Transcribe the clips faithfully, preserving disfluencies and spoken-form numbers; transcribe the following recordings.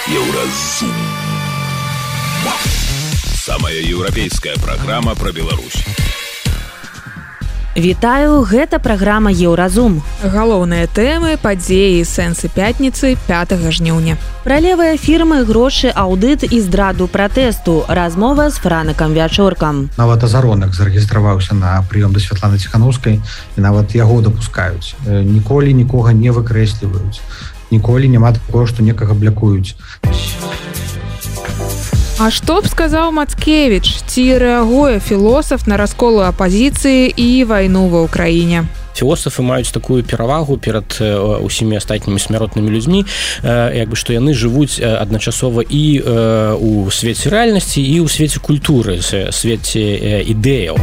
Еўразум. Самая еўрапейская праграма пра Беларусь. Вітаю, гэта праграма Еўразум. Галоўныя тэмы, падзеі, сэнсы пятніцы пятага жніўня. Пра левыя фірмы, грошы, аўдыт і здраду пратэсту. Размова з Франакам Вячоркам. Нават Азаронак зарэгістраваўся на прыём да Святланы Ціханаўскай, і нават яго дапускаюць. Ніколі нікога не выкрэсліваюць. Ніколі няма такого, што некага блякуюць. А што б сказаў Мацкевіч? Ці рэагуе філосаф на расколу апазіцыі і вайну ва ўкраіне? Філосафы маюць такую перавагу перад усімі астатнімі смяротнымі людзьмі, як бы што яны жывуць адначасова і у свеце рэальнасці, і ў свеце культуры, свеце ідэяў.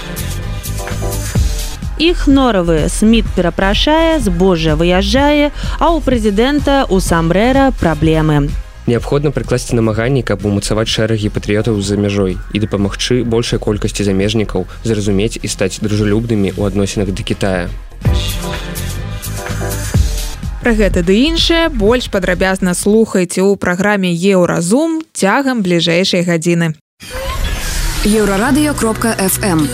Іх норавы. Сміт перапрашае, збожжа выязджае, а ў прэзідэнта у самбрэра праблемы. Неабходна прыкласці намаганні, каб умацаваць шэрагі патрыётаў за мяжой і дапамагчы большай колькасці замежнікаў зразумець і стаць дружалюбнымі ў адносінах да Кітая. Пра гэта ды іншае больш падрабязна слухайце ў праграме Еўразум цягам бліжэйшай гадзіны. еўрарадыё кропка эф эм.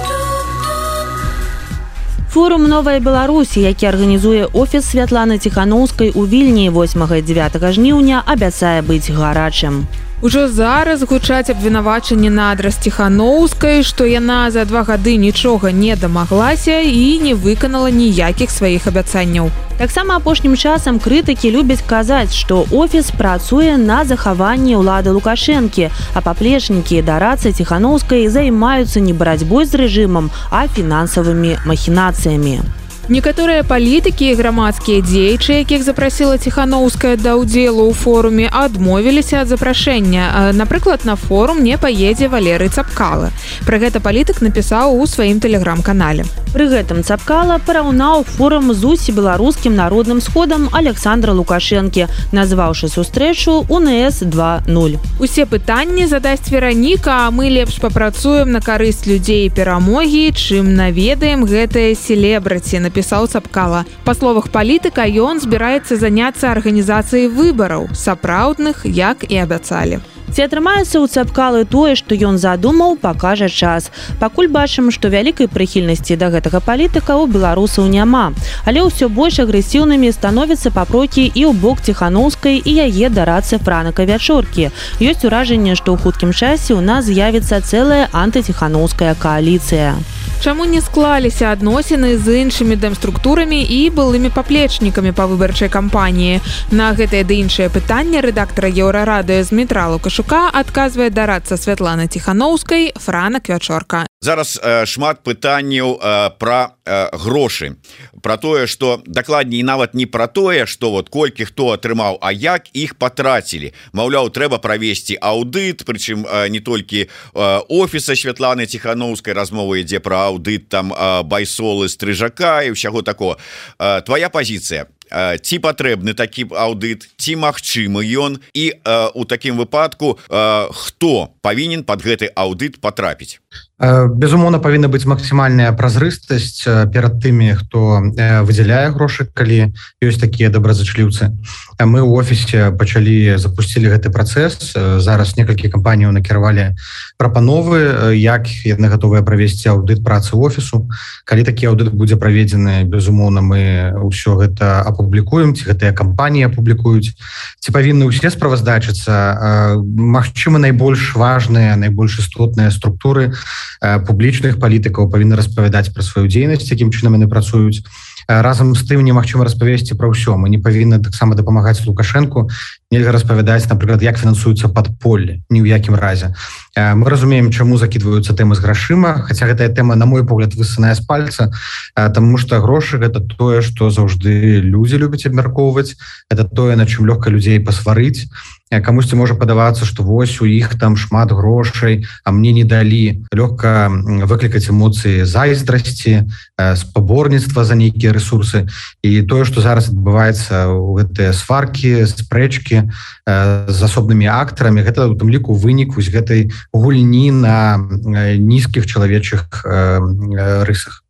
Форум «Новая Беларусь», які арганізуе офіс Святланы Ціханаўскай у Вільні восьмага і дзевятага жніўня, абяцае быць гарачым. Ужо зараз гучаць абвінавачанні на адрас Ціханаўскай, што яна за два гады нічога не дамаглася і не выканала ніякіх сваіх абяцанняў. Таксама апошнім часам крытыкі любяць казаць, што офіс працуе на захаванні ўлады Лукашэнкі, а паплечнікі да рацы Ціханаўскай займаюцца не барацьбой з рэжымам, а фінансавымі махінацыямі. Некаторыя палітыкі і грамадскія дзеячы, якіх запрасіла Ціханаўская да ўдзелу ў форуме, адмовіліся ад запрашэння. Напрыклад, на форум не паедзе Валерый Цапкала. Пра гэта палітык напісаў у сваім тэлеграм-канале. Пры гэтым Цапкала параўнаў форум з усебеларускім народным сходам Александра Лукашэнкі, назваўшы сустрэчу У Н С два нуль. Усе пытанні задасць Вераніка, а мы лепш папрацуем на карысць людзей і перамогі, чым наведаем гэтае селебрыці, напісаў Цапкала. Па словах палітыка, ён збіраецца заняцца арганізацыяй выбараў, сапраўдных, як і абяцалі. Ці атрымаецца ў Цапкалы тое, што ён задумаў, пакажа час. Пакуль бачым, што вялікай прыхільнасці да гэтага палітыка ў беларусаў няма. Але ўсё больш агрэсіўнымі становяцца папрокі і ў бок Ціханаўскай і яе дарадцы Франака Вячоркі. Ёсць уражанне, што ў хуткім часе ў нас з'явіцца цэлая антыціханаўская кааліцыя. Чаму не склаліся адносіны з іншымі дэмструктурамі і былымі паплечнікамі па выбарчай кампаніі? На гэтае ды іншае пытанне рэдактара Еўрарадыё Змітра Лукашука адказвае дарадца Святланы Ціханаўскай Франак Вячорка. Зараз э, шмат пытанняў э, пра э, грошы, пра тое, што дакладней нават не пра тое, што вот колькі хто атрымаў, а як іх патрацілі. Маўляў, трэба правесці аўдыт, прычым э, не толькі э, офіса Святланы Ціханаўскай, размова ідзе пра аўдыт там э, Байсолы, Стрыжака і ўсяго такого. Э, твоя пазіцыя. Ці патрэбны такі аўдыт, ці магчымы ён, і э, у такім выпадку э, хто павінен пад гэты аўдыт патрапіць? Безумоўна, павінна быць максімальная празрыстасць перад тымі, хто выдзяляе грошы, калі ёсць такія добразычліўцы. Мы ў офісе пачалі, запусцілі гэты працэс. Зараз некалькі кампаніяў накіравалі прапановы, як яны гатовыя правесці аўдыт працы офісу. Калі такі аўдыт будзе праведзены, безумоўна, мы ўсё гэта апублікуем, ці гэтыя кампаніі апублікуюць. Ці павінны ўсе справаздачыцца? Магчыма, найбольш важныя, найбольш істотныя структуры публічных палітыкаў павінны распавядаць пра сваю дзейнасць, якім чынам яны працуюць. Разам з тым немагчыма распавесці пра ўсё. Мы не павінны таксама дапамагаць Лукашэнку. Нельга распавядаць, напрыклад, як фінансуецца падполле, ні ў якім разе. Мы разумеем, чаму закідваюцца тэмы з грашыма, хаця гэтая тэма, на мой погляд, высаная з пальца, таму што грошы гэта тое, што заўжды людзі любяць абмяркоўваць, гэта тое, на чым лёгка людзей пасварыць. Камусьці можа падавацца, што вось у іх там шмат грошай, а мне не далі. Лёгка выклікаць эмоцыі зайздрасці, спаборніцтва за нейкія рэсурсы. І тое, што зараз адбываецца ў гэтыя сваркі, спрэчкі з асобнымі актарамі, гэта у тым ліку вынік вось гэтай гульні на нізкіх чалавечых рысах.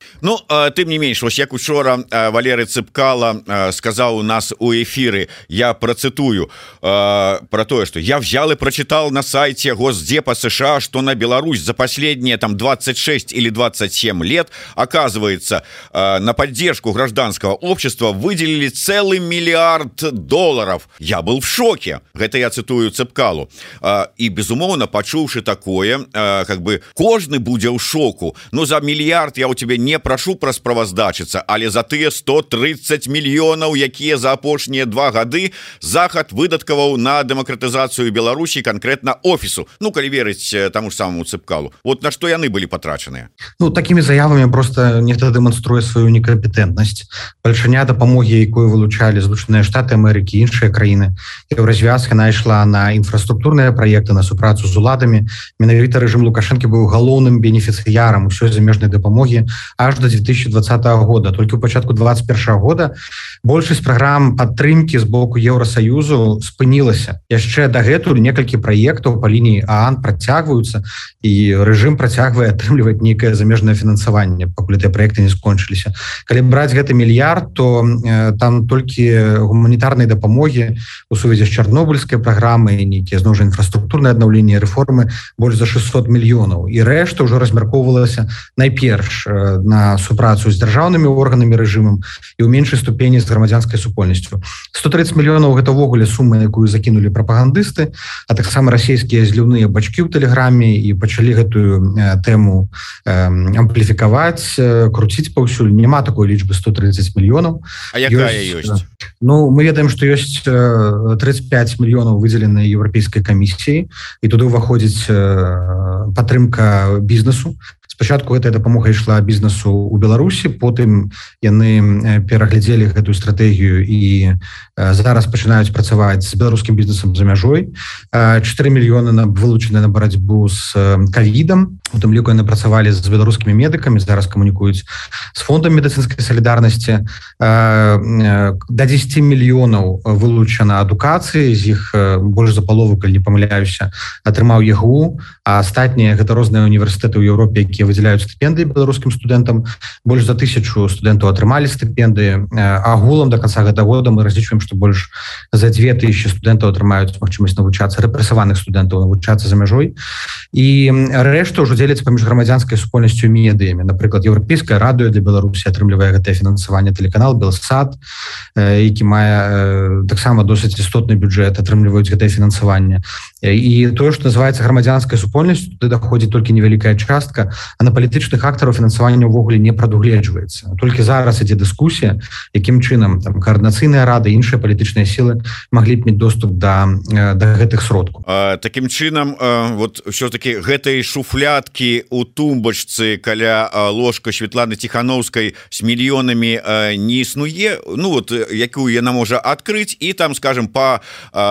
Ну тым не менш, вось як учора Валерый Цыпкало сказаў у нас у эфиры, я процитую про тое, что я взял и прочитал на сайте Госдепа США, что на Беларусь за последние там двадцать шесть или двадцать семь лет, оказывается, на поддержку гражданского общества выделили целый миллиард долларов. Я был в шоке. Это я цитую Цыпкалу. И безумоўно, пачуўшы такое, как бы кожны будзе ў шоку. Ну за миллиард я у тебя не прошу прасправаздачыцца, але за тыя сто тридцать мільёнаў, якія за апошнія два гады захад выдаткаваў на дэмакратызацыю Беларусі, конкретно офісу. Ну калі верыць таму ж самому Цыпкалу. Вот на што яны былі потрачаныя? Ну такими заявами просто нехта дэманструе сваю некампетэнтнасць. Бальшыня дапамогі, якую вылучалі Злучаныя Штаты Амерыкі, іншыя краіны. Еўразвязка найшла на інфраструктурныя праекты, на супрацу з уладамі. Менавіта рэжым Лукашэнкі быў галоўным бенефіцыярам усёй замежнай дапамогі аж до две тысячи двадцатого года. Только у пачатку двадцать первого года большасць праграм падтрымкі з боку Еўросаюзу спынілася. Яшчэ дагэтуль некалькі праектаў па лініі ААН працягваюцца, і рэжым працягвае атрымліваць нейкае замежнае фінансаванне, пакуль гэтыя праекты не скончыліся. Калі браць гэты мільярд, то э, там толькі гуманітарнай дапамогі у сувязі з чарнобыльскай праграмай, нейкія зноў жа інфраструктурныя аднаўленні, рэформы больш за шестьсот мільёнаў. І рэшта ўжо размяркоўвалася найперш э, на супрацу з дзяржаўнымі органамі рэжымам і ў меншай ступені з грамадзянскай супольнасцю. сто тридцать мільёнаў гэта ўвогуле сума, якую закінулі прапагандысты, а таксама расійскія зліўныя бачкі ў тэлеграме, і пачалі гэтую э, тэму э, ампліфікаваць, э, круціць паўсюль. Няма такой лічбы сто тридцать мільёнаў. А якая ёсць? ёсць? Ну, мы ведаем, што ёсць э, тридцать пять мільёнаў выдзеленыя еўрапейскай камісіяй, і туды ўваходзіць э, падтрымка бізнесу. Спачатку гэтая дапамога ішла бізнесу ў Беларусі, потым яны пераглядзелі гэтую стратэгію і зараз пачынаюць працаваць з беларускім бізнесам за мяжой. чатыры мільёны на вылучаны на барацьбу з ковідам, у тым ліку яны працавалі з беларускімі медыкамі, зараз камунікуюць з фондам медыцынскай салідарнасці. Да дзесяці мільёнаў вылучана адукацыі, з іх больш за палову, калі не памыляюся, атрымаў ЕГУ, а астатнія гэта розныя універсітэты ў Еўропе, якія выдзяляюць стыпендыі беларускім студэнтам. Больш за тысячу студэнтаў атрымалі стыпендыі. Агулам до канца гэтага года мы разлічваем, што больш за две тысячи студэнтаў атрымаюць магчымасць навучацца, рэпрэсаваных студэнтаў навучацца за мяжой. І рэшта ўжо дзеляцца паміж грамадзянскай супольнасцю і медыямі. Напрыклад, Еўрапейскае радыё для Беларусі атрымлівае гэтае фінансаванне, тэлеканал Белсат, які мае таксама досыць істотны бюджэт, атрымліваюць гэтае фінансаванне. І тое, што называецца грамадзянскай супольнасцю, туды даходзіць толькі невялікая частка, а на палітычных актараў фінансавання ўвогуле не прадугледжваецца. Толькі зараз ідзе дыскусія, якім чынам там каардынацыйныя рады, іншыя палітычныя сілы маглі б мець доступ да, да гэтых сродкаў. Такім чынам, вот ўсё-таки гэтай шуфляткі у тумбачцы каля ложка Светланы Тихановскай з мільёнамі не існуе, ну вот якую яна можа адкрыць і там, скажем, па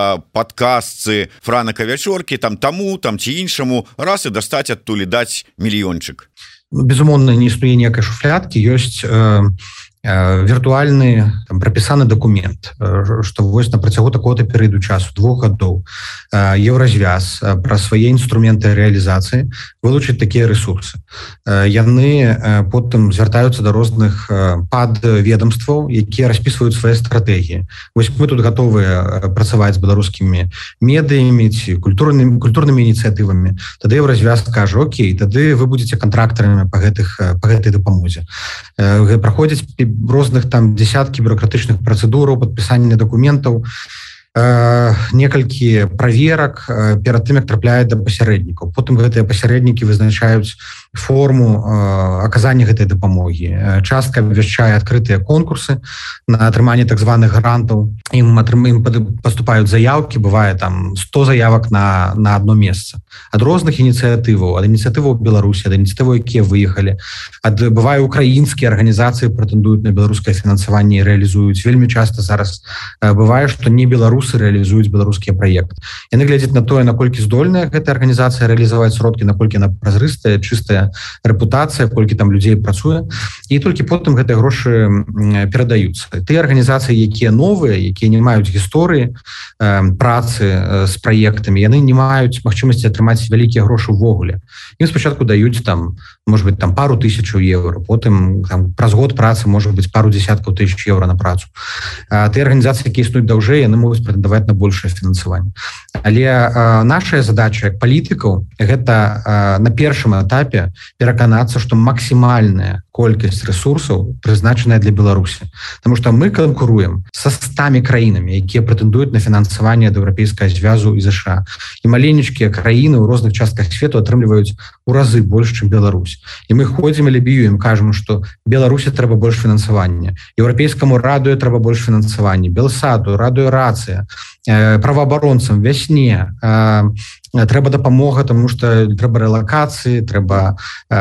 падкастцы Франака Вячоркі, там таму, там ці іншаму раз і дастаць адтуль даць мільёнчык. Безумоўна, не існуе ніякай шуфляткі, ёсць э, э, віртуальны там, прапісаны дакумент, э, што вось на працягу такого-то перыяду часу, двух гадоў, э, Еўразвяз э, пра свае інструменты рэалізацыі вылучыць такія рэсурсы. Э, яны э, потым звяртаюцца да розных э, падведамстваў, якія распісваюць свае стратэгіі. Вось мы тут гатовыя працаваць з беларускімі медыямі ці культурнымі, культурнымі ініцыятывамі. Тады Еўразвяз кажа: окей, тады вы будзеце кантрактарамі па гэтых па гэтай дапамозе. Э, праходзяць розных там десяткі бюрократычных працэдураў, падпісання дакументаў, э, некалькі праверак э, перад тым, як трапляе да пасярэднікаў. Потым гэтыя пасярэднікі вызначаюць форму э, аказання гэтай дапамогі. Частка абвяшчае адкрытыя конкурсы на атрыманне так званых грантаў. Ім, атрым, ім паступаюць заявкі, бывае там сто заявак на, на одно месца. Ад розных ініцыятываў, ад ініцыятываў Беларусі, ад ініцыятываў, якія выехалі, ад бывае украінскія арганізацыі прэтэндуюць на беларускае фінансаванне і рэалізуюць. Вельмі часта зараз э, бывае, што не беларусы рэалізуюць беларускія праекты. Яны глядзяць на тое, наколькі здольная гэтая арганізацыя рэалізаваць сродкі, наколькі на празрыстая, чыстая гэтая рэпутацыя, колькі там людзей працуе, і толькі потым гэтыя грошы перадаюцца. Тыя арганізацыі, якія новыя, якія не маюць гісторыі э, працы э, з праектамі, яны не маюць магчымасці атрымаць вялікія грошы ўвогуле. Ім спачатку даюць там, может быть, там пару тысячаў еўра, потым там, праз год працы можа быць пару десяткаў тысяч еўра на працу. А тыя арганізацыі, якія існуюць даўжэй, яны могуць прэтэндаваць на большае фінансаванне. Але э, наша задача як палітыкаў гэта э, на першым этапе пераканацца, што максімальная колькасць ресурсаў прызначаная для Беларусі. Таму што мы канкуруем са стамі краінамі, якія прэтэндуюць на фінансаванне ад еўрапейскага звязу і ЗША. І маленечкія краіны ў розных частках свету атрымліваюць у разы больш, чым Беларусь. І мы ходзім і лябіюем, кажам, што Беларусі трэба больш фінансавання, еўрапейскаму радыё трэба больш фінансавання, Белсату, радыёрацыя, э, праваабаронцам, вясне, э, трэба дапамога, тому што трэба рэлакацыі, трэба э,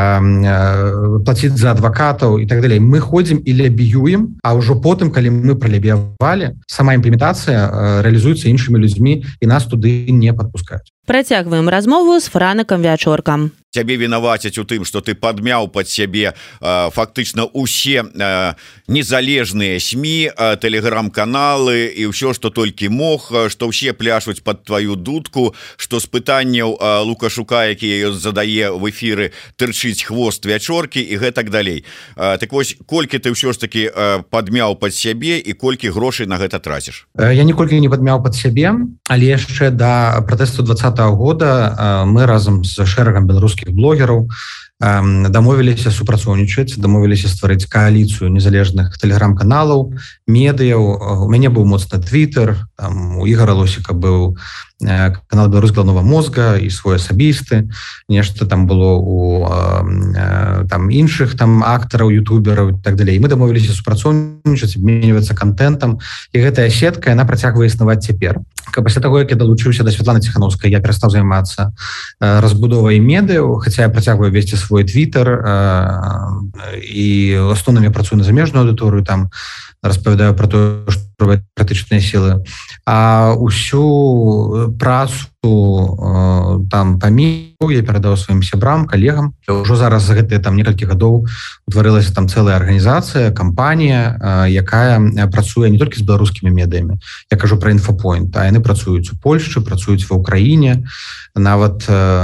э, плаціць за адвакатаў і так далей. Мы ходзім і лябіюем, а ўжо потым, калі мы пралябіявалі, сама імплементацыя э, рэалізуецца іншымі людзьмі і нас туды не падпускаюць. Працягваем размову з Франакам Вячоркам. Цябе вінавацяць у тым, што ты падмяў пад сябе э, фактычна усе э, незалежныя СМІ, э, тэлеграм-каналы і ўсё, што толькі мог, што ўсе пляшуць пад тваю дудку, што з пытанняў э, Лукашука, які ее задае в эфіры, тырчыць хвост Вячоркі і гэтак далей. Э, так вось, колькі ты ўсё ж такі э, падмяў пад сябе і колькі грошай на гэта траціш? Я ніколькі не падмяў пад сябе, але яшчэ да пратэсту двадцатого года э, мы разам з шэрагам беларускіх блогераў дамовіліся супрацоўнічаць, дамовіліся стварыць кааліцыю незалежных тэлеграм-каналаў, медыяў. У мяне быў моцны твиттер, там у Ігора Лосіка быў канал Беларусь галаўнога мозга і свой асабісты, нешта там было у там іншых там актараў, ютубераў і так далей. Мы дамовіліся супрацоўнічаць, абменьвацца контентам, і гэтая сетка яна працягвае існаваць цяпер. Пасля таго, як я далучыўся да Святланы Ціхановскай, я перастаў займацца разбудовай медыяў, хаця я працягваю весці свой твиттер і асноўнымі працую на замежную аўдыторыю, там распавядаю про то, што патрыятычныя сілы, а ўсю працу там паміў я перадаў сваім сябрам, калегам. Ужо зараз за гэтыя там некалькі гадоў утварылася там цэлая арганізацыя, кампанія, якая працуе не толькі з беларускімі медыямі. Я кажу про Інфапойнт, а яны працуюць у Польшчы, працуюць ва Ўкраіне. Нават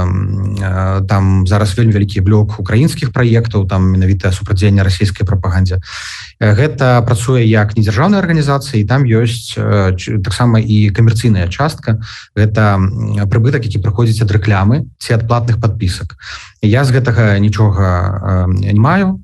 э, там зараз вельмі вялікі блок украінскіх праектаў, там менавіта супрацьдзеяння расійскай прапагандзе. Гэта працуе як недзяржаўная арганізацыя, і там ёсць э, таксама і камерцыйная частка. Гэта прыбытак, які прыходзіць ад рэкламы ці ад платных падпісак. Я з гэтага нічога э, не маю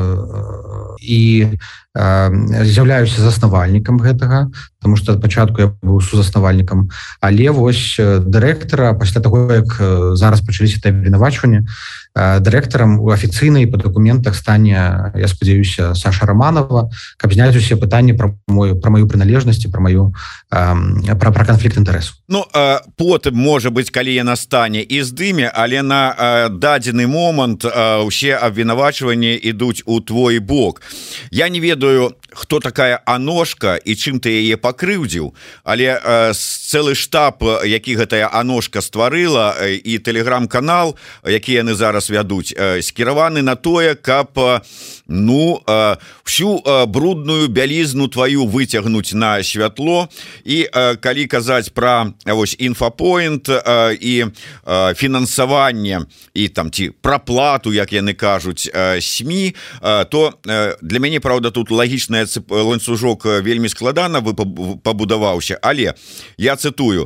э, і э, з'яўляюся заснавальнікам гэтага, потому что ад пачатку я быў сузаснавальнікам, але вось дырэктара пасля таго, як зараз пачаліся тыя абвінавачванні, дырэктарам у афіцыйнай па дакументах стане, я спадзяюся, Саша Романова, каб зняць усе пытанні пра мою пра маю прыналежнасць, пра маю пра пра канфлікт інтарэсу. Ну потым можа быць, калі яна стане і здыме, але на дадзены момант усе абвінавачванні ідуць у твой бок. Я не ведаю, хто такая Аношка і чым ты яе пакрыўдзіў, але э, цэлы штаб, які гэтая Аношка стварыла, э, і тэлеграм-канал, які яны зараз вядуць, э, скіраваны на тое, каб э, ну э, всю э, брудную бялізну твою выцягнуць на святло. І э, калі казаць пра вось Інфапойнт э, і э, фінансаванне і там ці праплату, як яны кажуць, э, СМІ, э, то э, для мяне, правда, тут лагічная ланцужок вельмі складана вы пабудаваўся, але я цытую,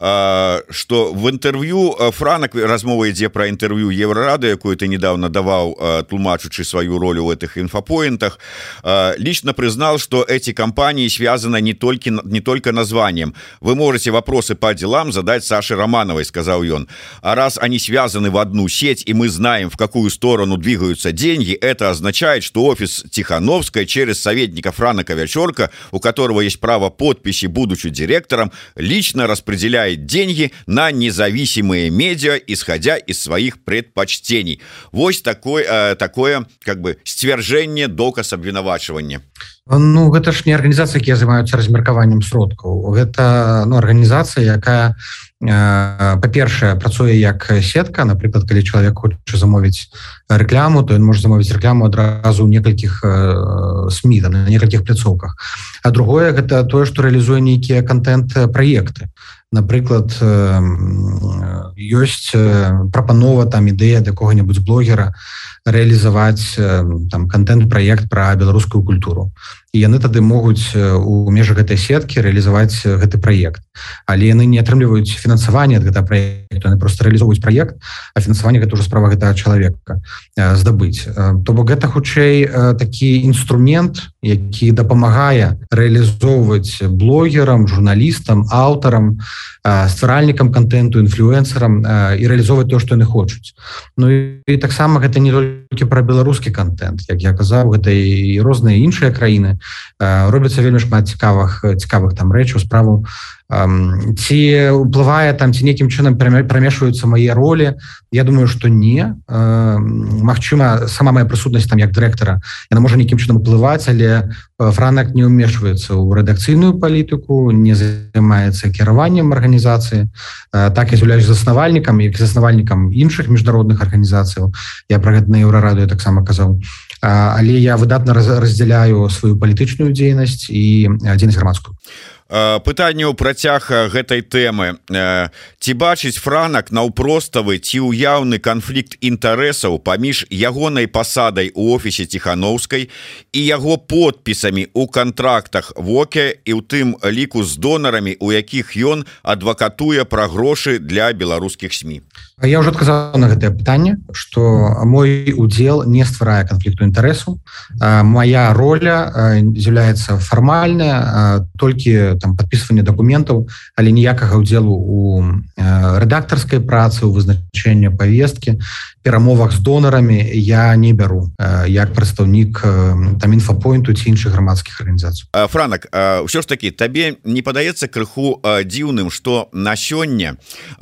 што в інтэрв'ю Франак, размова ідзе пра інтэрв'ю Еврорады, якую ты недавно даваў, тлумачучы сваю роль у этих инфопоинтах, лично признал, что эти компании связаны не только, не только названием. Вы можете вопросы по делам задать Саше Романовой, сказал он. А раз они связаны в одну сеть, и мы знаем, в какую сторону двигаются деньги, это означает, что офис Тихановской через советника Франака Вячорка, у которого есть право подписи, будучи директором, лично распределяет деньги на независимые медиа, исходя из своих предпочтений. Вот такое, такое как бы стверджение сцвярджэнне, доказ, абвінавачванне? Ну гэта ж не арганізацыі, якія займаюцца размеркаваннем сродкаў. Гэта ну, арганізацыя, якая па-першае працуе як сетка. Напрыклад, калі чалавек хоча замовіць рэкляму, то ён можа замовіць рэкляму адразу ў некалькіх СМІ, на некалькіх пляцоўках. А другое гэта тое, што рэалізуе нейкія контент-праекты. Напрыклад, ёсць прапанова там ідэя да кого-нибудь блогера рэалізаваць там контент-праект пра беларускую культуру. І яны тады могуць у межах гэтай сеткі рэалізаваць гэты праект. Але яны не атрымліваюць фінансаванне ад гэтага праекту, яны проста рэалізоўваюць праект, а фінансаванне гэта ўжо справа гэтага чалавека здабыць. То бок гэта хутчэй такі інструмент, які дапамагае рэалізоўваць блогерам, журналістам, аўтарам, стваральнікам контенту, інфлюэнсерам і рэалізоўваць то, што яны хочуць. Ну і таксама гэта не толькі пра беларускі контент, як я казаў, гэта і розныя іншыя краіны. Робіцца вельмі шмат цікавых цікавых там рэчаў, справу. Ці ўплывае там, ці нейкім чынам прамешваюцца мае ролі? Я думаю, што не. Магчыма, сама моя прысутнасць там як дырэктара, яна можа нейкім чынам уплываць, але Франак не ўмешваецца ў рэдакцыйную палітыку, не займаецца кіраваннем арганізацыі. Так я з'яўляюсь заснавальнікам, як заснавальнікам іншых міжнародных арганізацыяў. Я пра гэта на Еўрарадыё таксама казаў. Але я выдатна раздзяляю сваю палітычную дзейнасць і дзейнасць грамадскую. Пытанне ў працяг гэтай тэмы. Ці бачыць Франак наўпроставы ці ўяўны канфлікт інтарэсаў паміж ягонай пасадай у офісе Ціханаўскай і яго подпісамі ў кантрактах ВОКе і ў тым ліку з донарамі, у якіх ён адвакатуе пра грошы для беларускіх СМІ? Я ўжо адказаў на гэтае пытанне, што мой удзел не стварае канфлікту інтарэсу. Мая роля з'яўляецца фармальная, толькі там подписывание документаў, але ніякага ўдзелу у рэдактарскай працы, у вызначэнні павесткі, перамовах з донарамі я не бяру як прадстаўнік там інфапоінту ці іншых грамадскіх арганізацый. Франак, ўсё ж такі табе не падаецца крыху дзіўным, што на сёння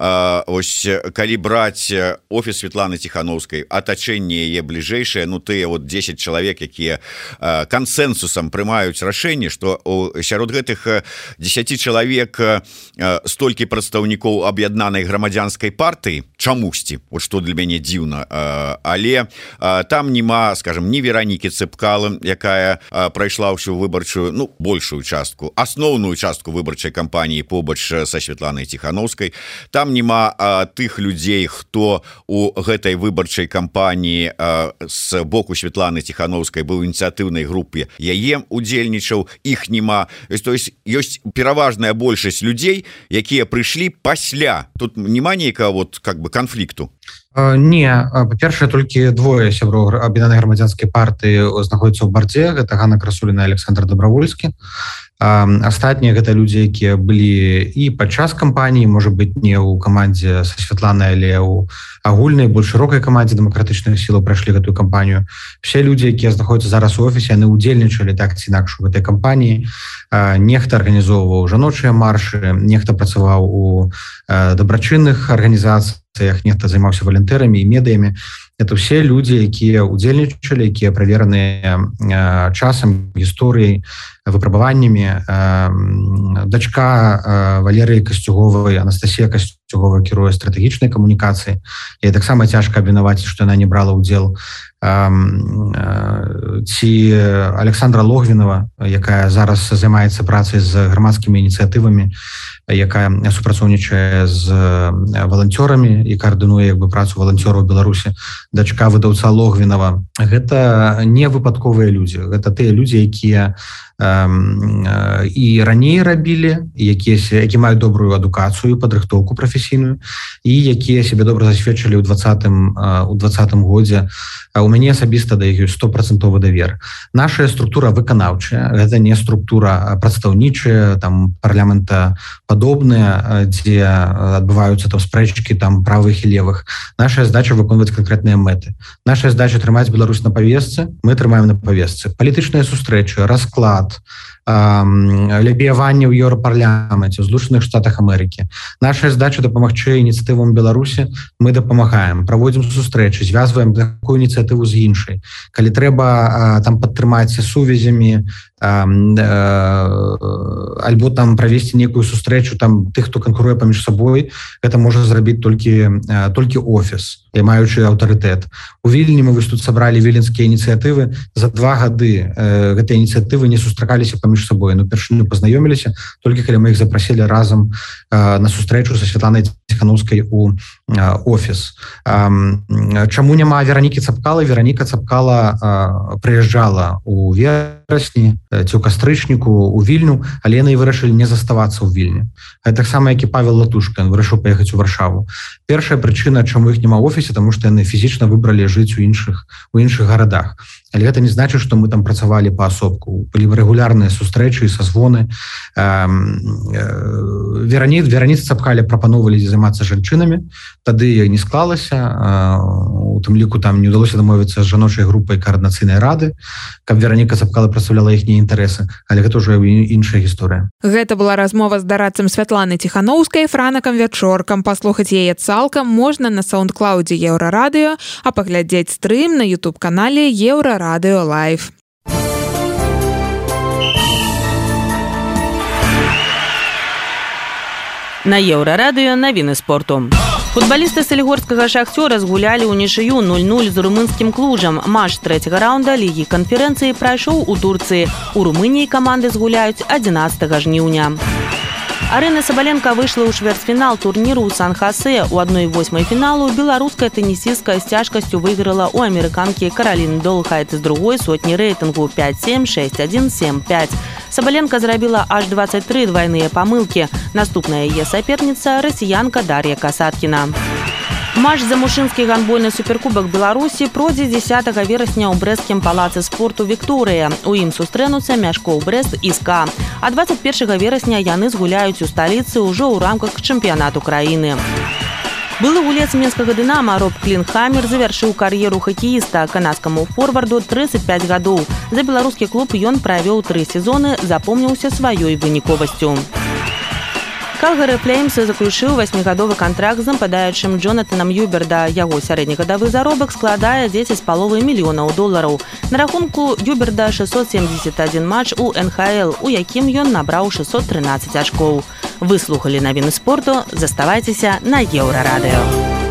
ось калі браць офіс Светланы Ціханаўскай, атачэнне яе бліжэйшае, ну тыя вот дзесяць чалавек, якія кансэнсусам прымаюць рашэнне, што сярод гэтых дзесяці чалавек столькі прадстаўнікоў аб'яднанай грамадзянскай партыі, чамусьці, вот што для мяне дзіўна. Але там нема, скажем, ні Веранікі Цыпкалы, якая прайшла ўсю выбарчую, ну, большую частку, асноўную частку выбарчай кампаніі побач са Светланай Ціханаўскай. Там нема тых людзей, хто у гэтай выбарчай кампаніі з боку Светланы Ціханаўскай быў ініцыятыўнай групе, яе удзельнічаў, іх нема. То есть ёсць пераважная большасць людзей, якія прыйшлі пасля. Тут нема нейкага вот как бы канфлікту. Не, па-першае, толькі двое сяброў аб'яднанай грамадзянскай партыі знаходзяцца ў бардзе, гэта Ганна Красуліна і Александр Добравольскі. Астатнія гэта людзі, якія былі і падчас кампаніі, можа быць, не ў камандзе са Святланай, але ў агульнай, больш шырокай камандзе дэмакратычных сілаў прайшлі гэтую кампанію. Все людзі, якія знаходзяцца зараз у офісе, яны ўдзельнічалі так ці інакш у гэтай кампаніі. Нехта арганізоўваў жаночыя маршы, нехта працаваў у дабрачынных арганізацыях, нехта займаўся валантэрамі і медыямі. Это все людзі, якія ўдзельнічалі, якія правераныя часам, гісторыяй, выпрабаваннямі. Дачка Валерыі Касцюговай, Анастасія Касцюгова, кіруе стратэгічнай камунікацыі. І таксама цяжка абвінаваціць, што яна не брала ўдзел. Ці Александра Логвінова, якая зараз займаецца працай з грамадскімі ініцыятывамі, якая супрацоўнічае з валанцёрамі і каардынуе як бы працу валанцёраў Беларусі, дачка выдаўца Логвінова. Гэта не выпадковыя людзі, гэта тыя людзі, якія і раней рабілі, якія які маюць добрую адукацыю, падрыхтоўку прафесійную і якія сябе добра засведчылі ў двадцатым у двадцатым годзе. У мяне асабіста да іх ёсць стопроцентовы давер. Наша структура выканаўчая, гэта не структура прадстаўнічая, там парламента падобная, дзе адбываюцца там спрэчкі там правых і левых. Наша задача выконваць канкрэтныя мэты. Наша задача трымаць Беларусь на павестцы, мы трымаем на павестцы. Палітычныя сустрэчы, расклад, лябіявання ў еўрапарламенце, у Злучаных Штатах Амерыкі. Наша задача дапамагчы ініцыятывам Беларусі, мы дапамагаем, праводзім сустрэчы, звязваем такую ініцыятыву з іншай. Калі трэба там падтрымаць сувязямі, альбо там правесці некую сустрэчу там тых, хто канкуруе паміж сабой, гэта можа зрабіць толькі толькі офіс, маючы аўтарытэт. У Вільні мы вось тут сабралі віленскія ініцыятывы. За два гады гэтыя ініцыятывы не сустракаліся паміж сабой, но першыню пазнаёміліся толькі калі мы іх запрасілі разам на сустрэчу са Святланай Ціханаўскай у офіс. Чаму няма Веранікі Цапкалы? Вераніка Цапкала прыязджала у верасні ці ў кастрычніку у Вільню, але яны вырашылі не заставацца ў Вільні. Таксама як і Павел Латушка, ён вырашыў паехаць у Варшаву. Першая прычына, чаму іх няма ў офісе, таму што яны фізічна выбралі жыць у іншых у іншых гарадах. Але гэта не значыць, што мы там працавалі паасобку. Былі рэгулярныя сустрэчы і сазвоны. Вераніц Вераніц Цапкале прапаноўвалі займацца жанчынамі, тады не склалася. У тым ліку там не ўдалося дамовіцца з жаночай групай каардынацыйнай рады, каб Вераніка Цапкала прадстаўляла іхнія інтарэсы, але гэта ўжо іншая гісторыя. Гэта была размова з дарадцам Святланы Ціханаўскай, Франакам Вячоркам. Паслухаць яе цалкам можна на саундклаудзе Еўрарадыё, а паглядзець стрым на ютуб-канале Еўрарадыё Лайв. На Еўрарадыё навіны спорту. Футболісты салігорскага «Шахцёра» згулялі ўнічыю нуль нуль з румынскім клужам. Матч трэцяга раунда Лігі канферэнцыі прайшоў у Турцыі. У Румыніі каманды згуляюць адзінаццатага жніўня. Арына Сабаленка выйшла ў чвэрцьфінал турніру ў Сан-Хасе. У адной восьмай фіналу беларуская тэнісістка з цяжкасцю выйграла ў амерыканкі Караліны Долхайт з другой сотні рэйтынгу пяць сем, шэсць адзін, сем пяць. Сабаленка зрабіла аж дваццаць тры двайныя памылкі. Наступная яе саперніца – расіянка Дар'я Касаткіна. Матч за мужчынскі гандбольны суперкубак Беларусі пройдзе дзесятага верасня ў брэсцкім палацы спорту «Вікторыя». У ім сустрэнуцца Мяшкоў Брэст і СКА. А дваццаць першага верасня яны згуляюць у сталіцы ўжо ў рамках чэмпіянату краіны. Былы гулец мінскага «Дынама» Роб Клінхаммер завяршыў кар'еру хакеіста. Канадскаму форварду трыццаць пяць гадоў. За беларускі клуб ён правёў тры сезоны, запомніўся сваёй выніковасцю. Калгары Флеймс заключыў васьмігадовы кантракт з нападаючым Джонатанам Юберда. Яго сярэднегадавы заробак складае дзесяць з паловай мільёнаў долараў. На рахунку Юберда шэсцьсот семдзесят адзін матч у эн ха эл, у якім ён набраў шэсцьсот трынаццаць ачкоў. Вы слухалі навіны спорту. Заставайцеся на Еўрарадыё.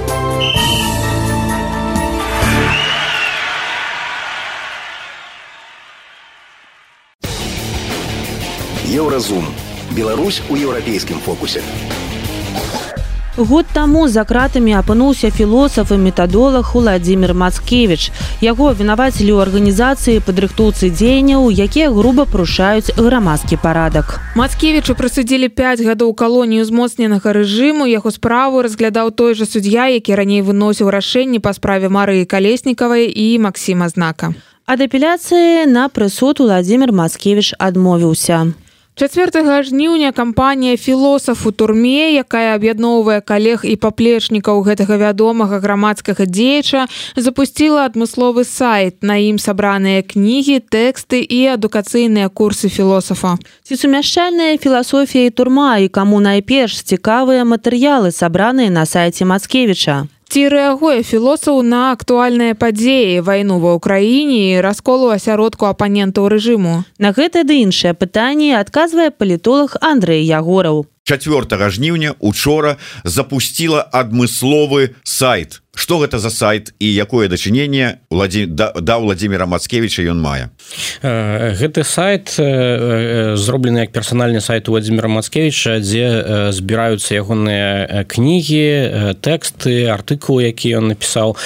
Еўразум. Беларусь у еўрапейскім фокусе. Год таму за кратамі апынуўся філосаф і метадолаг Уладзімір Мацкевіч. Яго абвінавацілі ў арганізацыі падрыхтоўцы дзеянняў, якія груба парушаюць грамадскі парадак. Мацкевічу прысудзілі пяць гадоў калоніі ўзмоцненага рэжыму. Яго справу разглядаў той жа суддзя, які раней выносіў рашэнні па справе Марыі Калеснікавай і Максіма Знака. Ад апеляцыі на прысуд Уладзімір Мацкевіч адмовіўся. чацвёртага жніўня кампанія «Філосаф у турме», якая аб'ядноўвае калег і паплечнікаў гэтага вядомага грамадскага дзеяча, запусціла адмысловы сайт. На ім сабраныя кнігі, тэксты і адукацыйныя курсы філосафа. Ці сумяшчальная філасофія і турма, і каму найперш цікавыя матэрыялы, сабраныя на сайце Мацкевіча? Ці рэагуе філосаф на актуальныя падзеі, вайну ва ўкраіне і расколу асяродку апанентаў рэжыму? На гэта ды іншае пытанне адказвае палітолог Андрэй Ягораў. чацвёртага жніўня учора запусціла адмысловы сайт. Што гэта за сайт і якое дачыненне да Уладзіміра Мацкевіча ён мае? Гэты сайт зроблены як персанальны сайт Уладзіміра Мацкевіча, дзе збіраюцца ягоныя кнігі, тэксты, артыкулы, які ён напісаў,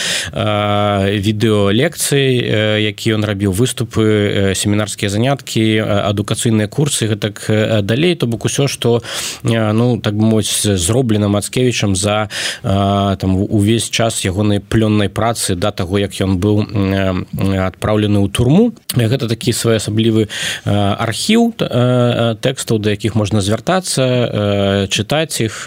відэолекцыі, які ён рабіў, выступы, семінарскія заняткі, адукацыйныя курсы, гэтак далей. То бок усё, што, ну, так бы мовіць, зроблена Мацкевічам за там увесь час час ягонай плённай працы да таго як ён быў адпраўлены ў турму. Гэта такі своеасаблівы архіў тэкстаў, да якіх можна звяртацца, чытаць іх,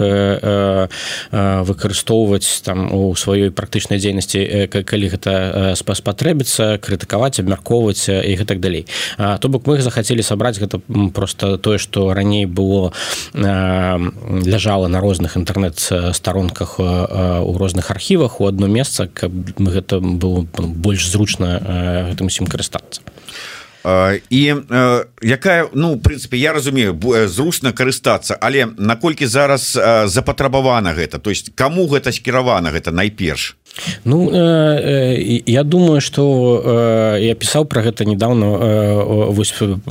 выкарыстоўваць там у сваёй практычнай дзейнасці, калі гэта спатрэбіцца, крытыкаваць, абмяркоўваць і гэтак далей. То бок мы захацелі сабраць гэта просто тое, што раней было ляжала на розных інтэрнэт-старонках у розных архівах у одно месца, каб гэта было больш зручна гэтым усім карыстацца. І якая, ну, в прынцыпе, я разумею, зручна карыстацца, але наколькі зараз запатрабавана гэта, то есть каму гэта скіравана, гэта найперш? Ну, э, я думаю, что э, я писал про гэта недавно э, вось,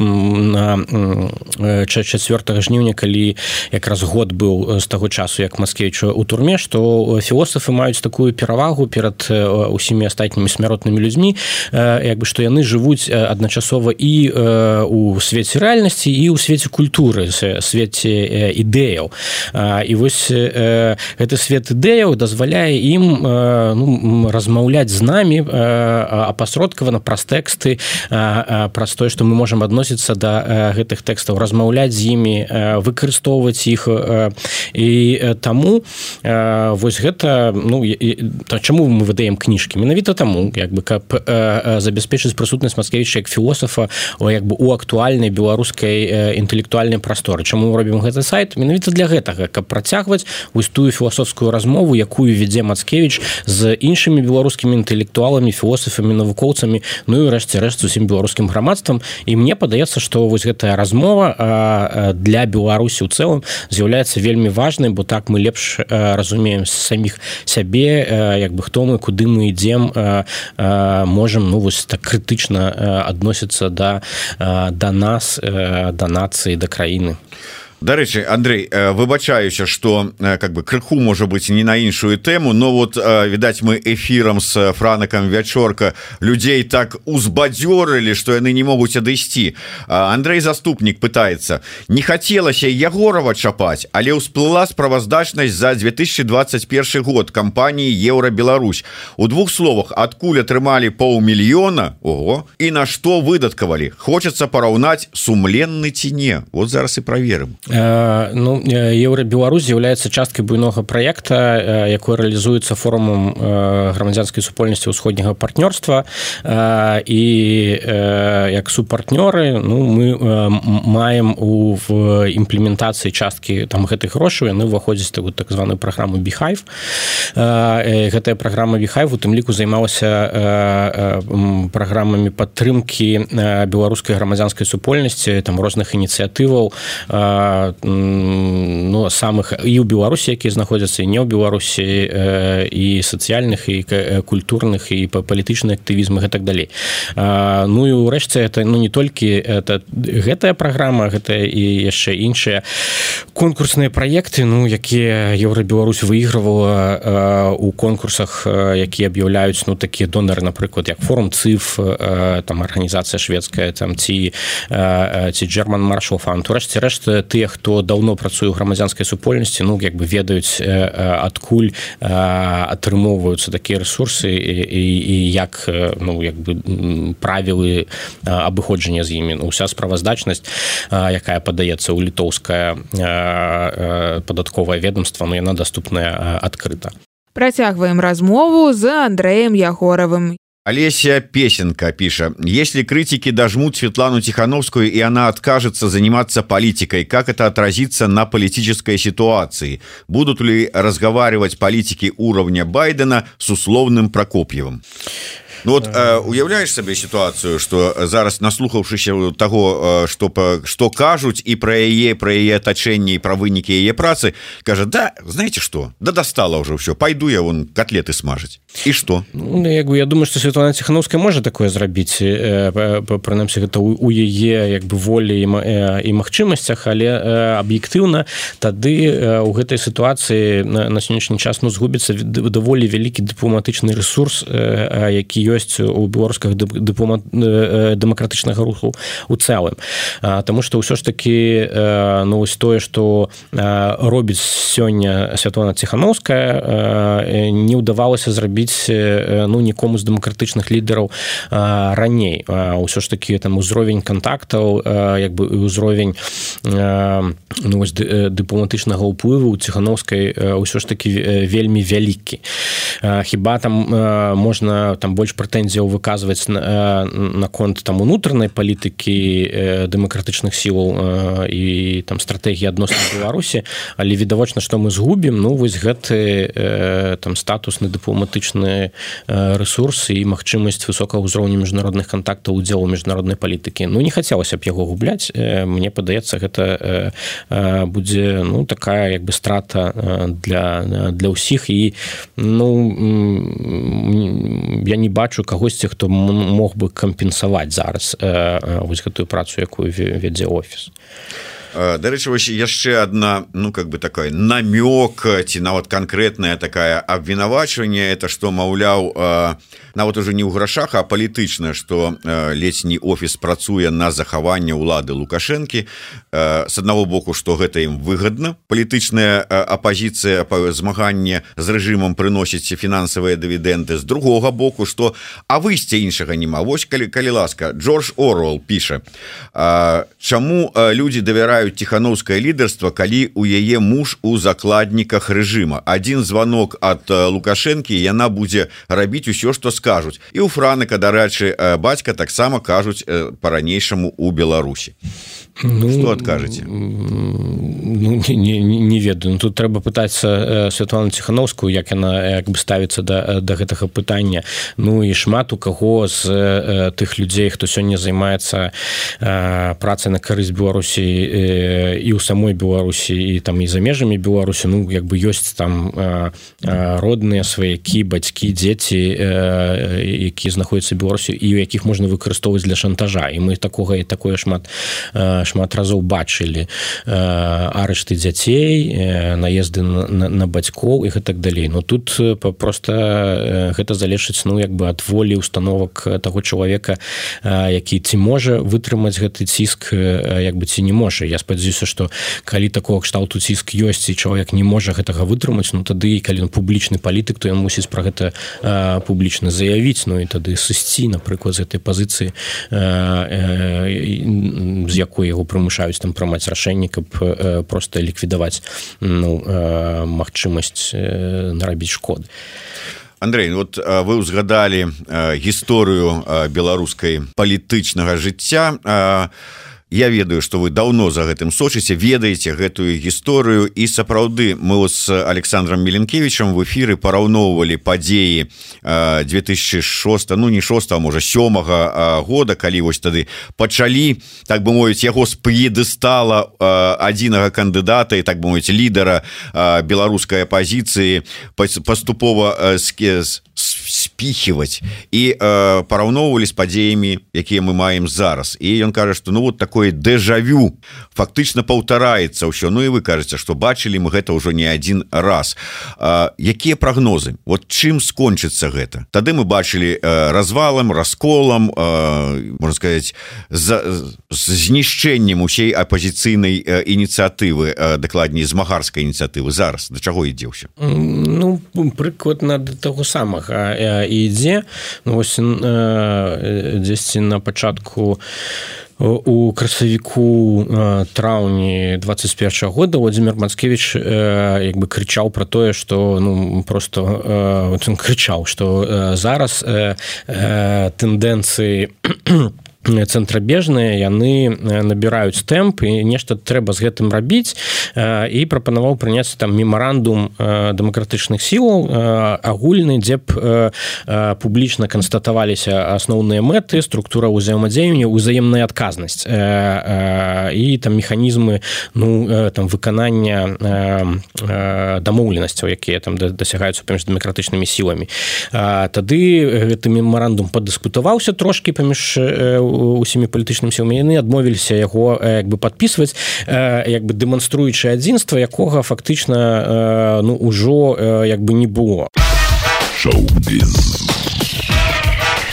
на чацвёртага жніўня, калі якраз год быў з таго часу, як Маскевіч у турме, што філосафы маюць такую перавагу перад усімі астатнімі смяротнымі людзьмі, э, як бы што яны жывуць адначасова і э, у свеце рэальнасці, і ў свеце культуры, свеце ідэяў. Э, і вось э, гэты свет ідэяў дазваляе ім э, ну, размаўляць з намі апасродкавана праз тэксты, праз тое, што мы можам адносіцца да гэтых тэкстаў, размаўляць з імі, выкарыстоўваць іх. І таму вось гэта, ну, чаму мы выдаем кніжкі? Менавіта таму, як бы, каб забяспечыць прысутнасць Маскевіча як філосафа як бы у актуальнай беларускай інтэлектуальнай прасторы. Чаму мы робім гэты сайт? Менавіта для гэтага, каб працягваць вось тую філасофскую размову, якую вядзе Маскевіч з іншымі беларускімі інтэлектуаламі, філосафамі, навукоўцамі, ну і рэшце-рэшт з усім беларускім грамадствам. І мне падаецца, што вось гэтая размова для Беларусі ў цэлым з'яўляецца вельмі важнай, бо так мы лепш разумеем саміх сябе, як бы хто мы, куды мы ідзем, можам, ну, вось так крытычна адносіцца да, да нас, да нацыі, да краіны. Дарэчы, Андрей, выбачаюся, што как бы крыху можа быць не на іншую тэму, но вот відаць мы эфірам з Франакам Вячорка людзей так узбадзёрылі, што яны не могуць адысці. Андрей Заступнік пытаецца: не хацелася Ягорова чапаць, але ўсплыла справаздачнасць за две тысячи двадцать первый год кампаніі Еўра-Беларусь. У двух словах, адкуль атрымалі паўмільёна, ого, і на што выдаткавалі? Хочацца параўнаць, сумленны ці не? Вот зараз і праверым. Ну, Еўра-Беларусь з'яўляецца часткай буйнога праекта, якой рэалізуецца форумам грамадзянскай супольнасці ўсходняга партнёрства, і як супартнёры, ну, мы маем у в імплементацыі часткі там гэтых грошаў, яны ўваходзяць у так званую праграму Beehive. Гэтая праграма Beehive у тым ліку займалася праграмамі падтрымкі беларускай грамадзянскай супольнасці, там розных ініцыятываў, ну, самых і ў Беларусі, якія знаходзяцца і не ў Беларусі, і сацыяльных, і культурных, і палітычны актывізм і так далей. Ну і ўрэшце это, ну, не толькі это, гэтая праграма, гэта і яшчэ іншыя конкурсныя праекты, ну, якія Еўра-Беларусь выйгравала у конкурсах, якія аб'яўляюць, ну, такія донары, напрыклад, як форум ЦИФ, там арганізацыя шведская, там ці ці German Marshall Fund. Урэшце рэшт тыя, хто даўно працуе ў грамадзянскай супольнасці, ну, як бы ведаюць, адкуль атрымоўваюцца такія рэсурсы і, і як, ну, як бы правілы абыходжання з імі. Уся справаздачнасць, якая падаецца ў літоўскае падатковае ведомства, ну, яна даступная адкрыта. Працягваем размову з Андреем Ягоровым. Олеся Песенка пишет: если критики дожмут Светлану Тихановскую и она откажется заниматься политикой, как это отразится на политической ситуации? Будут ли разговаривать политики уровня Байдена с условным Прокопьевым? Ну вот э, уяўляеш сабе сітуацыю, што зараз, наслухаўшыся таго, што, што кажуць і пра яе, пра яе атачэнне і пра вынікі яе працы, кажа: да, знаете што, да дастала ўжо ўсё, пайду я вон котлеты смажыць. І што? Ну, як бы, я думаю, што Светлана Тихановская можа такое зрабіць, прынамсі гэта у яе як бы волі і магчымасцях, але аб'ектыўна тады у гэтай сітуацыі на, на сённяшні час, ну, згубіцца даволі вялікі дыпламатычны рэсурс, які ёсць у беларускага дэмакратычнага руху у цэлым. Таму што ўсё ж такі ну, вось тое, што робіць сёння Святлана Ціханаўская, не ўдавалася зрабіць ну, нікому з дэмакратычных лідараў раней. Усё ж такі там узровень кантактаў, як бы ўзровень ну, вось, дыпламатычнага ўплыву у Ціханаўскай ўсё ж такі вельмі вялікі. Хіба там можна там больш прэтэнзіяў выказваць наконт там унутранай палітыкі дэмакратычных сілаў і там стратэгіі адносна Беларусі, але відавочна, што мы згубім ну вось гэты там статусны дыпламатычны рэсурс і магчымасць высокага ўзроўня міжнародных кантактаў удзелу міжнароднай палітыкі. Ну не хацелася б яго губляць. Мне падаецца, гэта будзе ну такая як бы страта для для ўсіх і ну я не бачу кагосьці, хто мог бы кампенсаваць зараз вось гэтую працу, якую вядзе офіс. Дарэчы, вось яшчэ одна ну как бы такой намёк ці нават канкрэтная такая абвінавачванне, это што маўляў нават уже не ў грашах, а палітычна, што летні офіс працуе на захаванне ўлады Лукашэнкі. С аднаго боку, што гэта ім выгадна, палітычная апазіцыя змаганне з рэжымам прыносіць фінансавыя дывідэнды, з другога боку, што а выйсця іншага няма. Вось калі, калі ласка, Джордж Оруэлл піша, чаму людзі давяраюць Ціханаўскае лідарства, калі у яе муж у закладніках рэжыма. Адзін званок ад Лукашэнкі, яна будзе рабіць усё, што скажуць. І ў Франыка, дарэчы, бацька таксама кажуць па-ранейшаму у Беларусі. Ну, что откажете? Ну, не, не, не ведаю. Тут трэба пытацца Святлану Ціханаўскую, як яна як бы ставіцца да, да гэтага пытання. Ну і шмат у каго з э, тых людзей, хто сёння займаецца э, працай на карысць Беларусі э, і ў самой Беларусі, і там і за межамі Беларусі, ну як бы ёсць там э, родныя сваякі, бацькі, дзеці, э, якія знаходзяцца ў Беларусі і у якіх можна выкарыстоўваць для шантажа. І мы такога і такое шмат э, шмат разоў бачылі арышты дзяцей, наезды на, на, на бацькоў і гэтак далей. Но тут просто гэта залежыць ну як бы ад волі установак таго чалавека, які ці можа вытрымаць гэты ціск, як бы ці не можа. Я спадзяюся, што калі такого кшталту ціск ёсць і чалавек не можа гэтага вытрымаць, ну тады калі ён публічны палітык, то ён мусіць пра гэта публічна заявіць, ну і тады сысці, напрыклад, з гэтай пазіцыі, з якой яго прымушаюць там прымаць рашэнні, каб э, просто ліквідаваць ну, э, магчымасць э, нарабіць шкоды. Андрей, вот вы узгадалі э, гісторыю э, беларускай палітычнага жыцця. Э, Я ведаю, што вы даўно за гэтым сочыце, ведаеце гэтую гісторыю, і сапраўды мы з Александром Меленкевичем в эфіры параўноўвалі падзеі две тысячи шостага, ну не шостага, можа сёмага года, калі вось тады пачалі, так бы мовіць, яго з п'едэстала адзінага кандыдата і так бы мовіць лідара беларускай апазіцыі паступова спіхіваць і параўноўвалі з падзеямі, якія мы маем зараз. І ён кажа, што ну вот такое дэжавю фактычна паўтараецца ўсё. Ну і вы кажаце, што бачылі мы гэта ўжо не адзін раз. А, якія прагнозы? Вот чым скончыцца гэта? Тады мы бачылі а, развалам, расколам, а, можна сказаць, з знішчэннем усей апазіцыйнай а, ініцыятывы, а, дакладней змагарскай ініцыятывы. Зараз да чаго ідзе ўсё? Ну, прыкладна да таго самага ідзе. Ну, вось дзесьці на пачатку у красавіку траўні двадцать першага года Владимир Мацкевич як бы крычаў пра тое, што ну просто он крычаў, што зараз тэндэнцыі цэнтрабежныя яны набіраюць тэмп і нешта трэба з гэтым рабіць, і прапанаваў прыняць там мемарандум дэмакратычных сілаў агульны, дзе б публічна канстатаваліся асноўныя мэты, структура ўзаемадзеяння, узаемная адказнасць і там механізмы ну там выканання дамоўленасцяў, якія там дасягаюцца паміж дэмакратычнымі сіламі. Тады гэты мемарандум падыскутаваўся трошкі паміж усімі палітычнымі сіламі, яны адмовіліся яго як бы падпісваць, як бы дэманструючы адзінства, якога фактычна ну ўжо як бы не было. Шоу-біз.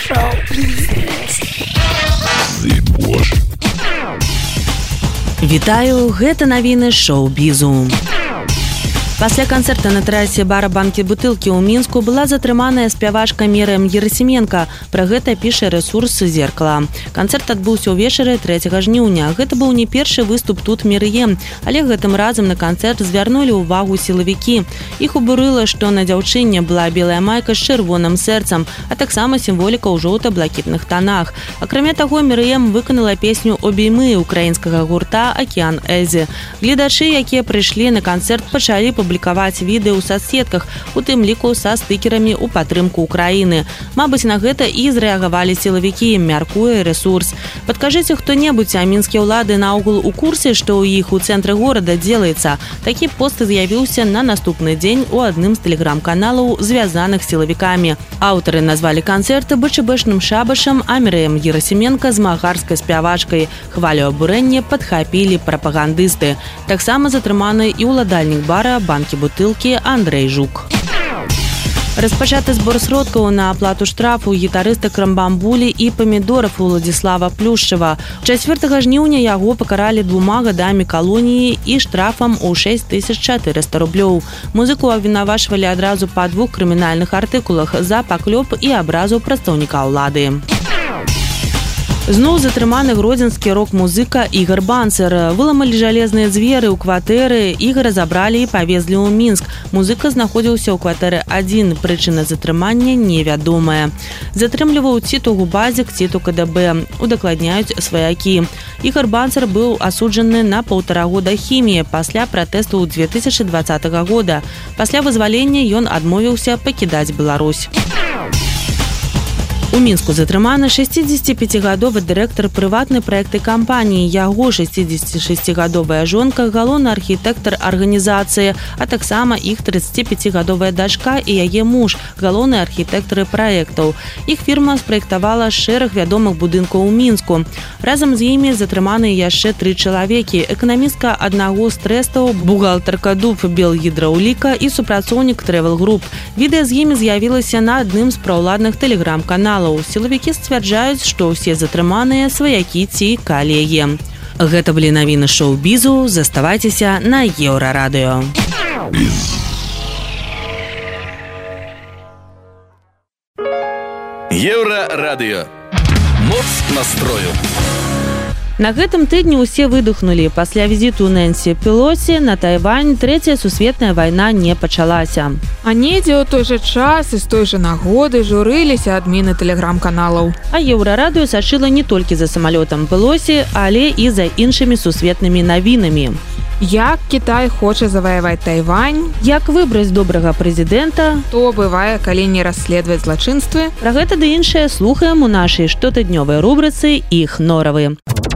Вітаю, гэта навіны шоу-бізу. Пасля канцэрта на тэрасе бара банкі бутылкі ў Мінску была затрыманая спявачка Мірэм Герасіменка. Пра гэта піша рэсурс «Зеркала». Канцэрт адбыўся ўвечары трэцяга жніўня. Гэта быў не першы выступ тут Мірэм, але гэтым разам на канцэрт звярнулі ўвагу сілавікі. Іх абурыла, што на дзяўчыне была белая майка з чырвоным сэрцам, а таксама сімволіка ў жоўта-блакітных танах. Акрамя таго, Мірэм выканала песню «Обіймы» украінскага гурта «Акіян Эльзы». Гледачы, якія прыйшлі на канцэрт, пачалі публікаваць публікаваць відэо ў соцсетках, у тым ліку са стыкерамі ў падтрымку Украіны. Мабыць, на гэта і зрэагавалі сілавікі, мяркуе рэсурс. Падкажыце хто-небудзь, а мінскія ўлады наогул у курсе, што ў іх у цэнтры горада дзелаецца. Такі пост з'явіўся на наступны дзень у адным з тэлеграм-каналаў, звязаных з сілавікамі. Аўтары назвалі канцэрт БЧБшным шабашам, а Мірэм Герасіменка змагарскай спявачкай. Хвалю абурэння падхапілі прапагандысты. Таксама затрыманы і ўладальнік бара банкі бутылкі Андрэй Жук. Распачаты збор сродкаў на аплату штрафу гітарыста Крамбамбулі і памідоров Уладзіслава Плюшчева. чацвёртага жніўня яго пакаралі двума гадамі калоніі і штрафам у шэсць тысяч чатырыста рублёў. Музыку абвінавачвалі адразу па двух крымінальных артыкулах за паклёп і абразу прадстаўніка ўлады. Зноў затрыманы гродзенскі рок-музыка Ігар Банцер. Выламалі жалезныя дзверы ў кватэры, Ігара забралі і павезлі ў Мінск. Музыка знаходзіўся ў кватэры адзін, прычына затрымання невядомая. Затрымліваў ці то губазік, ці то КДБ, удакладняюць сваякі. Ігар Банцер быў асуджаны на паўтара года хіміі пасля пратэсту ў две тысячы дваццатага года. Пасля вызвалення ён адмовіўся пакідаць Беларусь. У Мінску затрыманы шэсцідзесяціпяцігадовы дырэктар прыватнай праектнай кампаніі, яго шэсцідзесяцішасцігадовая жонка, галоўны архітэктар арганізацыі, а таксама іх трыццаціпяцігадовая дачка і яе муж, галоўныя архітэктары праектаў. Іх фірма спраектавала шэраг вядомых будынкаў у Мінску. Разам з імі затрыманы яшчэ тры чалавекі: эканамістка аднаго з трэстаў, бухгалтарка Дуб Белгідраўліка і супрацоўнік Трэвел Груп. Відэа з імі з'явілася на адным з праўладных тэлеграм-каналаў. Сілавікі сцвярджаюць, што ўсе затрыманыя сваякі ці калегі. Гэта былі навіны шоу-бізу. Заставайцеся на Еўрарадыё. Еўрарадыё. Моц настрою. На гэтым тыдні ўсе выдохнулі. Пасля візіту Нэнсі Пелосі на Тайвань трэцяя сусветная вайна не пачалася. А недзе ў той жа час і з той жа нагоды журыліся адміны тэлеграм-каналаў. А Еўрарадыё сачыла не толькі за самалётам Пелосі, але і за іншымі сусветнымі навінамі. Як Кітай хоча заваяваць Тайвань, як выбраць добрага прэзідэнта, то бывае, калі не расследаваць злачынствы. Пра гэта ды іншае слухаем у нашай штотыднёвай рубрыцы «Іх норавы».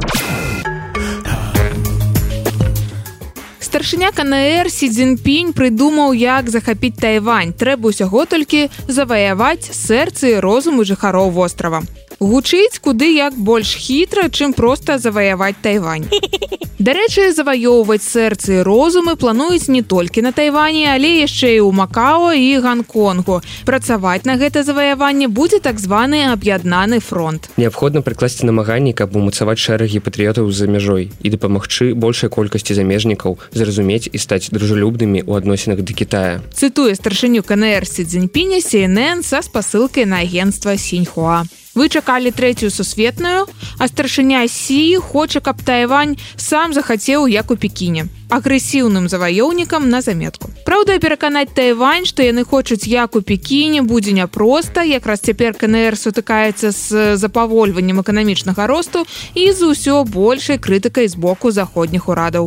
Старшыня КНР Сі Цзіньпінь прыдумаў, як захапіць Тайвань. Трэба ўсяго толькі заваяваць сэрцы і розумы жыхароў вострава. Гучыць куды як больш хітра, чым проста заваяваць Тайвань. Дарэчы, заваёўваць сэрцы і розумы плануюць не толькі на Тайвані, але яшчэ і ў Макао і Ганконгу. Працаваць на гэта заваяванне будзе так званы аб'яднаны фронт. Неабходна прыкласці намаганні, каб умацаваць шэрагі патрыётаў за мяжой і дапамагчы большай колькасці замежнікаў зразумець і стаць дружалюбнымі ў адносінах да Кітая. Цытуе старшыню КНР Сі Цзіньпіня Сі Эн Эн са спасылкай на агенцтва Сіньхуа. Вы чакалі трэцюю сусветную, а старшыня Сі хоча, каб Тайвань сам захацеў, як у Пекіне. Агрэсіўным заваёўнікам на заметку. Праўда, пераканаць Тайвань, што яны хочуць, як у Пекіне, будзе няпроста. Якраз цяпер КНР сутыкаецца з запавольваннем эканамічнага росту і з усё большай крытыкай з боку заходніх урадаў.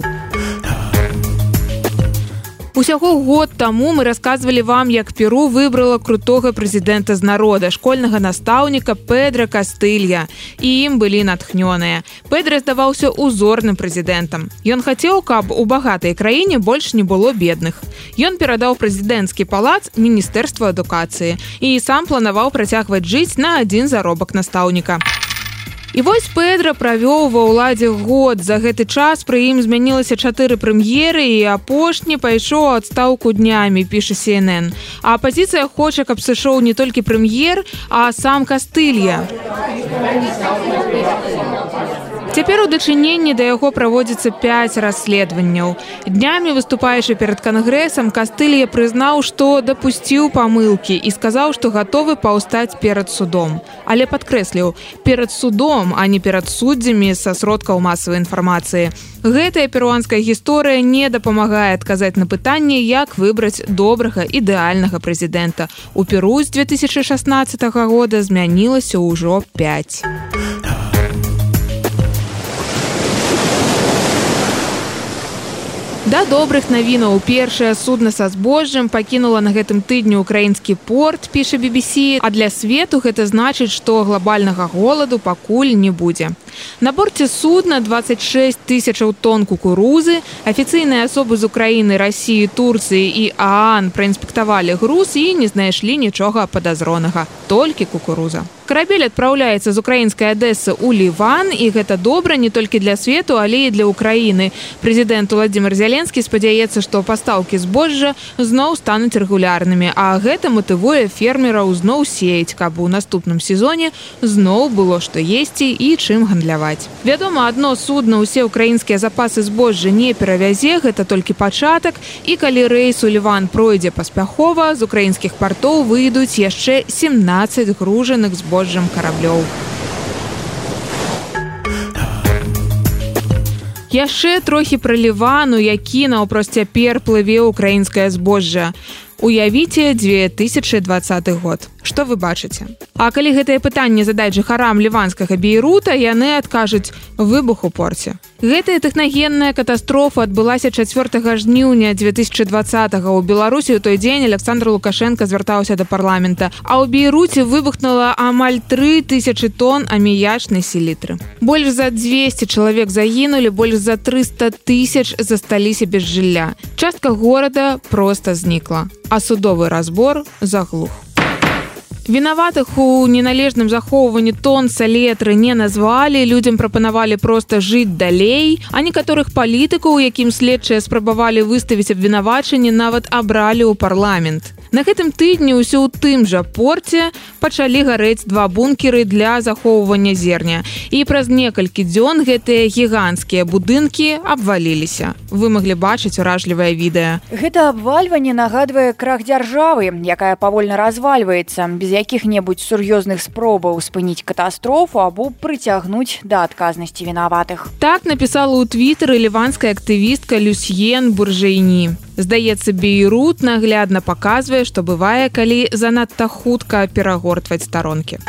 Усяго год таму мы расказвалі вам, як Перу выбрала крутога прэзідэнта з народа, школьнага настаўніка Педра Кастылья. І ім былі натхнёныя. Педра здаваўся узорным прэзідэнтам. Ён хацеў, каб у багатай краіне больш не было бедных. Ён перадаў прэзідэнцкі палац Міністэрству адукацыі і сам планаваў працягваць жыць на адзін заробак настаўніка. І вось Педра правёў ва ўладзе год. За гэты час пры ім змянілася чатыры прэм'еры, і апошні пайшоў у адстаўку днямі, піша Си Эн Эн. А апазіцыя хоча, каб сышоў не толькі прэм'ер, а сам Кастылья. Цяпер у дачыненні да яго праводзіцца пяць расследаванняў. Днямі, выступаючы перад кангрэсам, Кастылья прызнаў, што дапусціў памылкі і сказаў, што гатовы паўстаць перад судом. Але падкрэсліў, перад судом, а не перад суддзямі са сродкаў масавай інфармацыі. Гэтая перуанская гісторыя не дапамагае адказаць на пытанне, як выбраць добрага, ідэальнага прэзідэнта. У Перу з две тысячы шаснаццатага года змянілася ўжо пяць. Да добрых навінаў. Першае судна са збожжам пакінула на гэтым тыдні ўкраінскі порт, піша Би Би Си, а для свету гэта значыць, што глобальнага голаду пакуль не будзе. На борце судна двадцать шесть тысячаў тонн кукурузы. Афіцыйныя асобы з Украіны, Расіі, Турцыі і ААН праінспектавалі груз і не знайшлі нічога падазронага, толькі кукуруза. Карабель адпраўляецца з украінскай Адэсы ў Ліван, і гэта добра не толькі для свету, але і для Украіны. Прэзідэнт Уладзімір Зеленскі спадзяецца, што пастаўкі збожжа зноў стануць рэгулярнымі, а гэта матывуе фермераў зноў сеяць, каб у наступным сезоне зноў было што есці і чым гандляваць. Вядома, адно судна ўсе украінскія запасы збожжа не перавязе, гэта толькі пачатак, і калі рэйс у Ліван пройдзе паспяхова, з украінскіх партоў выйдуць яшчэ сямнаццаць гружаных збожжа караблёў. Яшчэ трохі пра Ліван, у які наўпрост цяпер плыве украінскае збожжа. Уявіце две тысячы двадцаты год. Што вы бачыце? А калі гэтае пытанне задаць жыхарам ліванскага Бейрута, яны адкажуць выбух у порце. Гэтая тэхнагенная катастрофа адбылася чацвёртага жніўня две тысячы двадцатага. У Беларусі ў той дзень Александр Лукашенко звяртаўся да парламента, а ў Бейруце выбухнула амаль тры тысячы тонн аміячнай селітры. Больш за дзвесце чалавек загінулі, больш за трыста тысяч засталіся без жылля. Частка горада проста знікла, а судовы разбор заглух. Вінаватых у неналежным захоўванні тонн салітры не назвалі, людзям прапанавалі проста жыць далей, а некаторых палітыкаў, якім следчыя спрабавалі выставіць абвінавачанні, нават абралі ў парламент. На гэтым тыдні ўсё ў тым жа порце пачалі гарэць два бункеры для захоўвання зерня. І праз некалькі дзён гэтыя гіганцкія будынкі абваліліся. Вы маглі бачыць уражлівае відэа. Гэта абвальванне нагадвае крах дзяржавы, якая павольна развальваецца, без якіх-небудзь сур'ёзных спробаў спыніць катастрофу або прыцягнуць да адказнасці вінаватых. Так напісала ў твітары ліванская актывістка Люсьен Буржейні. Здаецца, Бейрут наглядна паказвае, што бывае, калі занадта хутка перагортваць старонкі.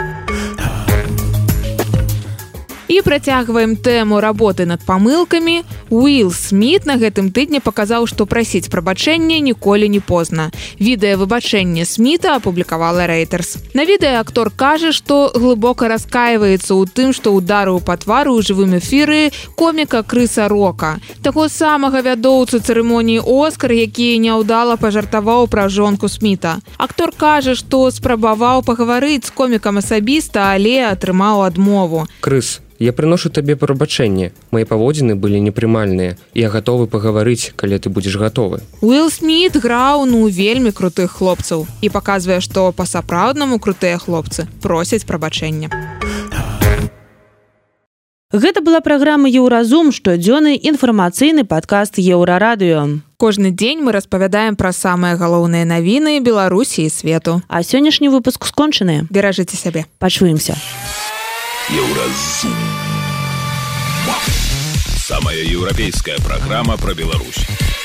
І працягваем тэму работы над памылкамі. Уилл Сміт на гэтым тыдні паказаў, што прасіць прабачэння ніколі не позна. Відэа выбачэння Сміта апублікавала Reuters. На відэа актор кажа, што глыбока раскайваецца ў тым, што ударыў па твару ў жывым эфіры коміка Крыса Рока, таго самага вядоўцу цырымоніі Оскар, які няўдала пажартаваў пра жонку Сміта. Актор кажа, што спрабаваў пагаварыць з комікам асабіста, але атрымаў адмову. Крыс, я прыношу табе прабачэнне. Мае паводзіны былі непрымальныя. Я гатовы пагаварыць, калі ты будзеш гатовы. Уилл Сміт граў ну вельмі крутых хлопцаў і паказвае, што па-сапраўднаму крутыя хлопцы просяць прабачэння. Гэта была праграма «Еўразум», штодзённы інфармацыйны падкаст Еўрарадыё. Кожны дзень мы распавядаем пра самыя галоўныя навіны Беларусі і свету. А сённяшні выпуск скончаны. Беражыце сябе. Пачуемся. Еўразум. Самая еўрапейская программа про Беларусь.